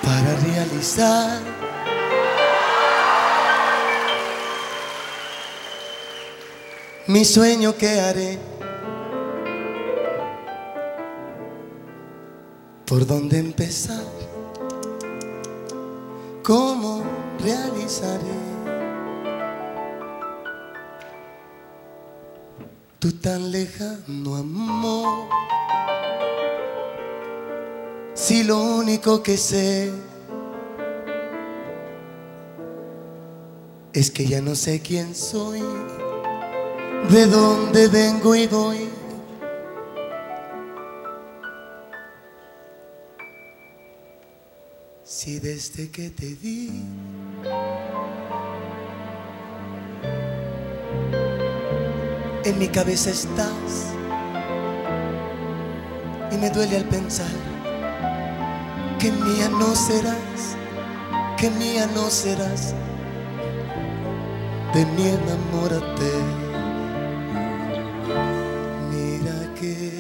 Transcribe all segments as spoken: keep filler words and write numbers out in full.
para realizar mi sueño. ¿Qué haré? ¿Por dónde empezar? ¿Cómo realizaré? Tu tan lejano amor, si lo único que sé es que ya no sé quién soy, de dónde vengo y voy. Si desde que te vi en mi cabeza estás, y me duele al pensar que mía no serás, que mía no serás. De mí enamórate. Mira que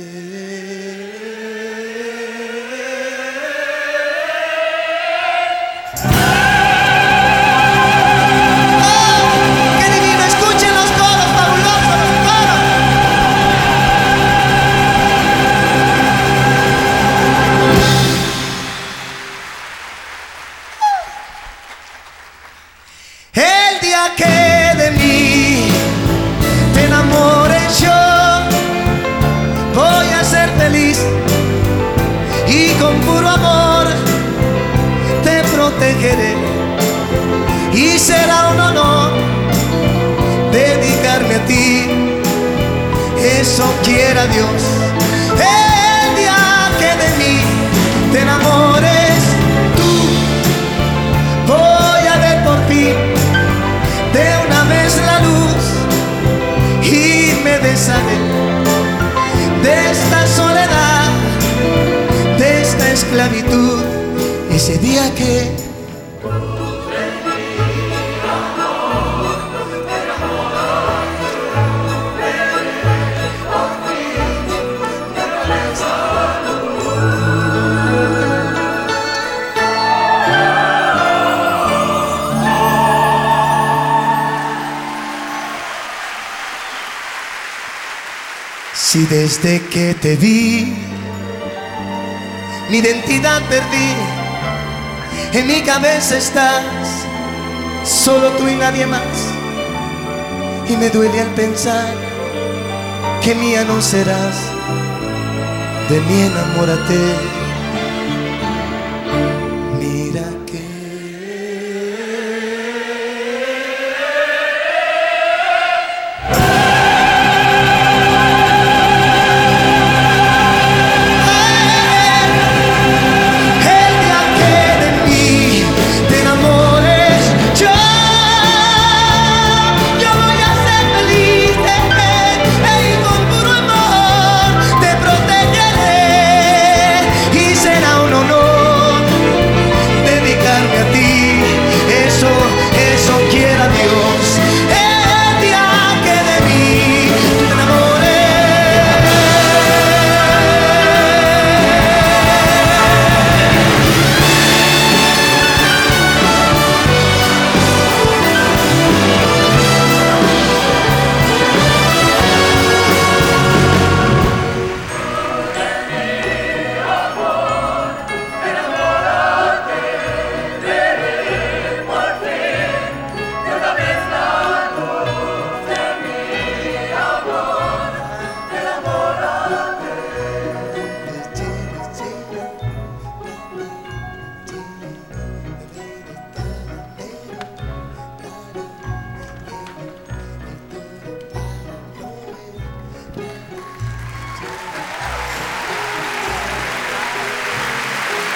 que de mí te enamores, yo voy a ser feliz y con puro amor te protegeré, y será un honor dedicarme a ti, eso quiera Dios. El día que de mí te enamores tú, voy a ver por fin de una vez la luz y me desharé de esta soledad, de esta esclavitud. Ese día que si desde que te vi mi identidad perdí, en mi cabeza estás, solo tú y nadie más, y me duele al pensar que mía no serás. De mí enamórate.